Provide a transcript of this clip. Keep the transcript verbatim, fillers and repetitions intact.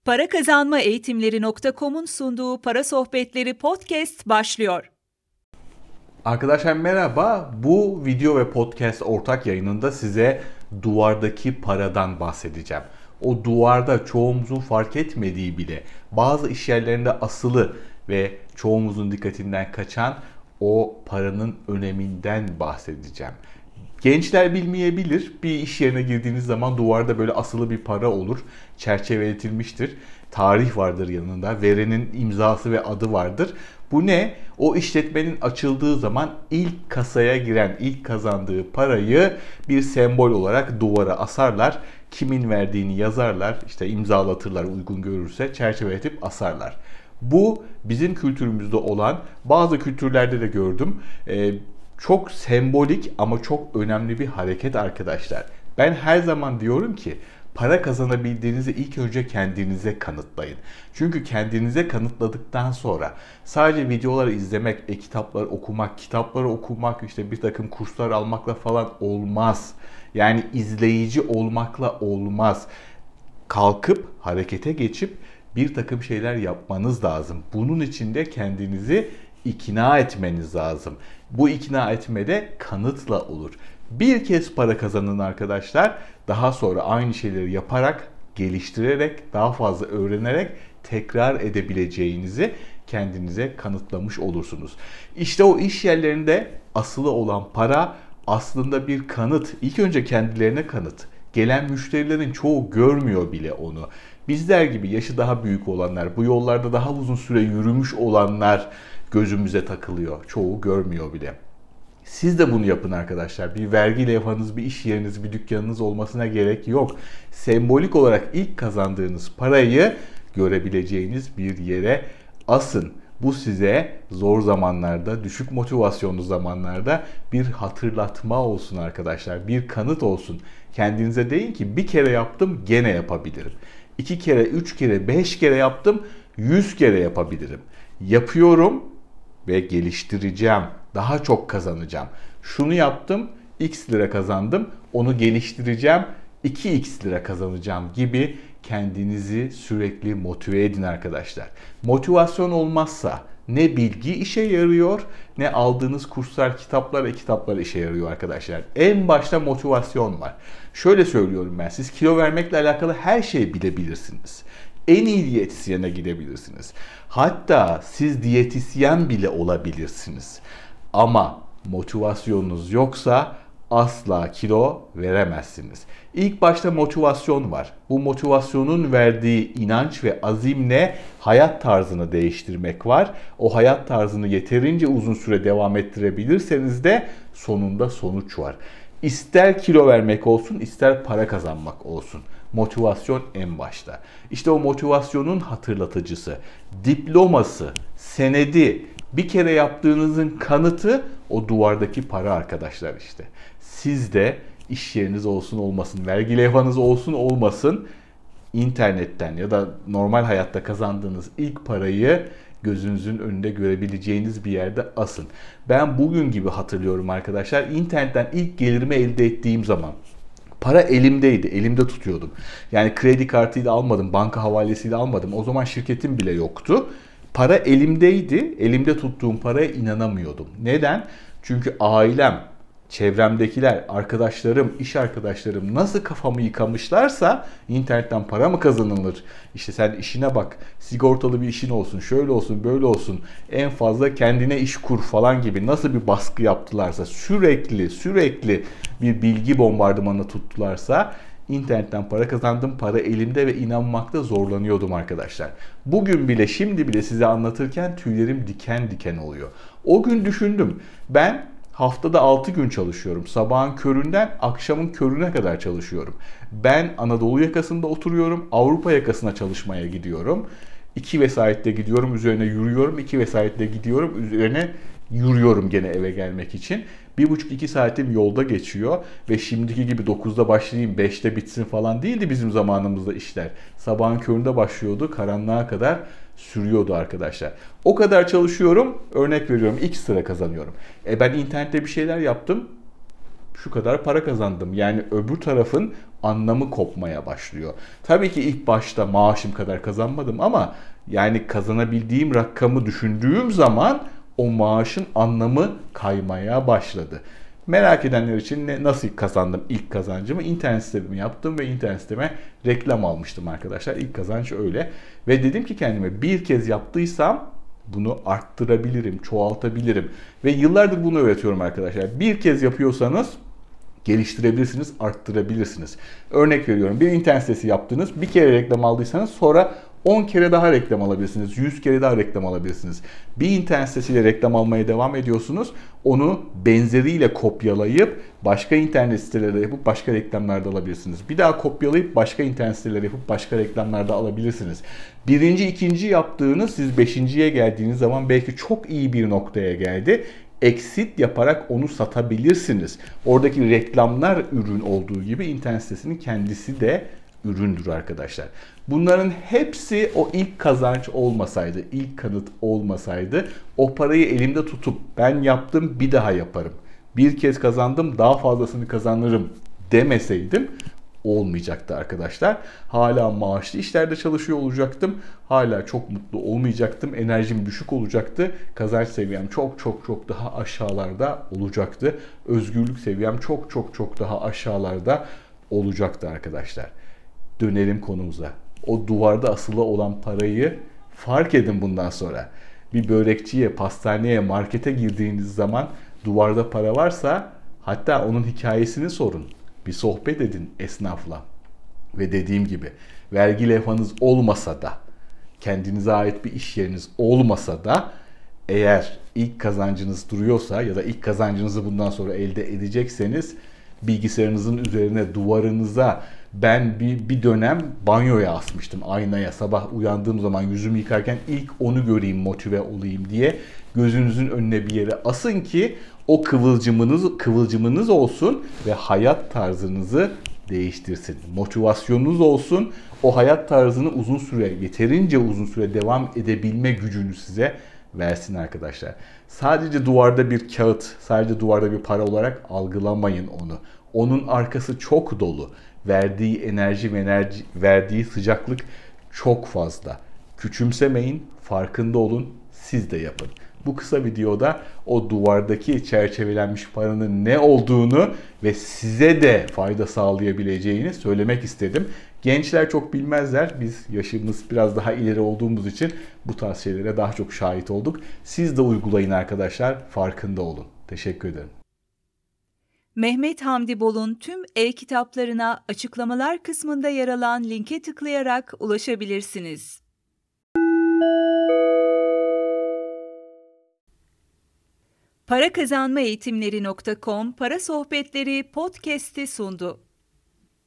Para Kazanma Eğitimleri nokta com'un sunduğu Para Sohbetleri podcast başlıyor. Arkadaşlar merhaba. Bu video ve podcast ortak yayınında size duvardaki paradan bahsedeceğim. O duvarda çoğumuzun fark etmediği bile bazı iş yerlerinde asılı ve çoğumuzun dikkatinden kaçan o paranın öneminden bahsedeceğim. Gençler bilmeyebilir. Bir iş yerine girdiğiniz zaman duvarda böyle asılı bir para olur. Çerçeveletilmiştir. Tarih vardır yanında. Verenin imzası ve adı vardır. Bu ne? O işletmenin açıldığı zaman ilk kasaya giren, ilk kazandığı parayı bir sembol olarak duvara asarlar. Kimin verdiğini yazarlar. İşte imzalatırlar uygun görürse. Çerçeveletip asarlar. Bu bizim kültürümüzde olan, bazı kültürlerde de gördüm. Ee, Çok sembolik ama çok önemli bir hareket arkadaşlar. Ben her zaman diyorum ki para kazanabildiğinizi ilk önce kendinize kanıtlayın. Çünkü kendinize kanıtladıktan sonra sadece videoları izlemek, e-kitapları okumak, kitapları okumak, işte bir takım kurslar almakla falan olmaz. Yani izleyici olmakla olmaz. Kalkıp harekete geçip bir takım şeyler yapmanız lazım. Bunun için de kendinizi ikna etmeniz lazım. Bu ikna etme de kanıtla olur. Bir kez para kazanın arkadaşlar. Daha sonra aynı şeyleri yaparak, geliştirerek, daha fazla öğrenerek tekrar edebileceğinizi kendinize kanıtlamış olursunuz. İşte o iş yerlerinde asılı olan para aslında bir kanıt. İlk önce kendilerine kanıt. Gelen müşterilerin çoğu görmüyor bile onu. Bizler gibi yaşı daha büyük olanlar, bu yollarda daha uzun süre yürümüş olanlar gözümüze takılıyor. Çoğu görmüyor bile. Siz de bunu yapın arkadaşlar. Bir vergi levhanız, bir iş yeriniz, bir dükkanınız olmasına gerek yok. Sembolik olarak ilk kazandığınız parayı görebileceğiniz bir yere asın. Bu size zor zamanlarda, düşük motivasyonlu zamanlarda bir hatırlatma olsun arkadaşlar. Bir kanıt olsun. Kendinize deyin ki bir kere yaptım gene yapabilirim. İki kere, üç kere, beş kere yaptım, yüz kere yapabilirim. Yapıyorum ve geliştireceğim. Daha çok kazanacağım. Şunu yaptım, x lira kazandım. Onu geliştireceğim, iki x lira kazanacağım gibi kendinizi sürekli motive edin arkadaşlar. Motivasyon olmazsa ne bilgi işe yarıyor, ne aldığınız kurslar, kitaplar, e-kitaplar işe yarıyor arkadaşlar. En başta motivasyon var. Şöyle söylüyorum ben, siz kilo vermekle alakalı her şeyi bilebilirsiniz. En iyi diyetisyene gidebilirsiniz. Hatta siz diyetisyen bile olabilirsiniz. Ama motivasyonunuz yoksa asla kilo veremezsiniz. İlk başta motivasyon var. Bu motivasyonun verdiği inanç ve azimle hayat tarzını değiştirmek var. O hayat tarzını yeterince uzun süre devam ettirebilirseniz de sonunda sonuç var. İster kilo vermek olsun, ister para kazanmak olsun. Motivasyon en başta. İşte o motivasyonun hatırlatıcısı, diploması, senedi, bir kere yaptığınızın kanıtı o duvardaki para arkadaşlar işte. Siz de iş yeriniz olsun olmasın, vergi levhanız olsun olmasın, internetten ya da normal hayatta kazandığınız ilk parayı gözünüzün önünde görebileceğiniz bir yerde asın. Ben bugün gibi hatırlıyorum arkadaşlar. İnternetten ilk gelirimi elde ettiğim zaman para elimdeydi, elimde tutuyordum. Yani kredi kartıyla almadım, banka havalesiyle almadım. O zaman şirketim bile yoktu. Para elimdeydi, elimde tuttuğum paraya inanamıyordum. Neden? Çünkü ailem, çevremdekiler, arkadaşlarım, iş arkadaşlarım nasıl kafamı yıkamışlarsa internetten para mı kazanılır? İşte sen işine bak, sigortalı bir işin olsun, şöyle olsun, böyle olsun, en fazla kendine iş kur falan gibi nasıl bir baskı yaptılarsa, sürekli sürekli bir bilgi bombardımanı tuttularsa internetten para kazandım, para elimde ve inanmakta zorlanıyordum arkadaşlar. Bugün bile, şimdi bile size anlatırken tüylerim diken diken oluyor. O gün düşündüm, ben haftada altı gün çalışıyorum. Sabahın köründen akşamın körüne kadar çalışıyorum. Ben Anadolu yakasında oturuyorum. Avrupa yakasına çalışmaya gidiyorum. İki vesaitte gidiyorum. Üzerine yürüyorum. İki vesaitte gidiyorum. Üzerine yürüyorum gene eve gelmek için. Bir buçuk iki saatim yolda geçiyor. Ve şimdiki gibi dokuzda başlayayım, beşte bitsin falan değildi bizim zamanımızda işler. Sabahın köründe başlıyordu. Karanlığa kadar sürüyordu arkadaşlar. O kadar çalışıyorum. Örnek veriyorum. X lira kazanıyorum. E ben internette bir şeyler yaptım. şu kadar para kazandım. Yani öbür tarafın anlamı kopmaya başlıyor. Tabii ki ilk başta maaşım kadar kazanmadım ama yani kazanabildiğim rakamı düşündüğüm zaman o maaşın anlamı kaymaya başladı. Merak edenler için ne, nasıl kazandım ilk kazancımı? İnternet sitemi yaptım ve internet siteme reklam almıştım arkadaşlar. İlk kazanç öyle. Ve dedim ki kendime, bir kez yaptıysam bunu arttırabilirim, çoğaltabilirim. Ve yıllardır bunu öğretiyorum arkadaşlar. Bir kez yapıyorsanız geliştirebilirsiniz, arttırabilirsiniz. Örnek veriyorum, bir internet sitesi yaptınız, bir kere reklam aldıysanız sonra on kere daha reklam alabilirsiniz, yüz kere daha reklam alabilirsiniz. Bir internet sitesiyle reklam almaya devam ediyorsunuz, onu benzeriyle kopyalayıp başka internet siteleri yapıp başka reklamlarda alabilirsiniz. Bir daha kopyalayıp başka internet siteleri yapıp başka reklamlarda alabilirsiniz. Birinci, ikinci yaptığınız, siz beşinciye geldiğiniz zaman belki çok iyi bir noktaya geldi. Exit yaparak onu satabilirsiniz. Oradaki reklamlar ürün olduğu gibi internet sitesinin kendisi de üründür arkadaşlar. Bunların hepsi o ilk kazanç olmasaydı, ilk kanıt olmasaydı, o parayı elimde tutup ben yaptım bir daha yaparım, bir kez kazandım daha fazlasını kazanırım demeseydim olmayacaktı arkadaşlar. Hala maaşlı işlerde çalışıyor olacaktım. Hala çok mutlu olmayacaktım. Enerjim düşük olacaktı. Kazanç seviyem çok çok çok daha aşağılarda olacaktı. Özgürlük seviyem çok çok çok daha aşağılarda olacaktı arkadaşlar. Dönelim konumuza. O duvarda asılı olan parayı fark edin bundan sonra. Bir börekçiye, pastaneye, markete girdiğiniz zaman duvarda para varsa hatta onun hikayesini sorun. Bir sohbet edin esnafla. Ve dediğim gibi vergi levhanız olmasa da, kendinize ait bir iş yeriniz olmasa da, eğer ilk kazancınız duruyorsa ya da ilk kazancınızı bundan sonra elde edecekseniz, bilgisayarınızın üzerine, duvarınıza, ben bir, bir dönem banyoya asmıştım, aynaya, sabah uyandığım zaman yüzümü yıkarken ilk onu göreyim, motive olayım diye gözünüzün önüne bir yere asın ki o kıvılcımınız kıvılcımınız olsun ve hayat tarzınızı değiştirsin. Motivasyonunuz olsun. O hayat tarzını uzun süre, yeterince uzun süre devam edebilme gücünü size versin arkadaşlar. Sadece duvarda bir kağıt, sadece duvarda bir para olarak algılamayın onu. Onun arkası çok dolu. Verdiği enerji ve enerji, verdiği sıcaklık çok fazla. Küçümsemeyin, farkında olun, siz de yapın. Bu kısa videoda o duvardaki çerçevelenmiş paranın ne olduğunu ve size de fayda sağlayabileceğini söylemek istedim. Gençler çok bilmezler. Biz yaşımız biraz daha ileri olduğumuz için bu tarz şeylere daha çok şahit olduk. Siz de uygulayın arkadaşlar. Farkında olun. Teşekkür ederim. Mehmet Hamdi Bol'un tüm e-kitaplarına açıklamalar kısmında yer alan linke tıklayarak ulaşabilirsiniz. para kazanma eğitimleri nokta com Para Sohbetleri podcast'i sundu.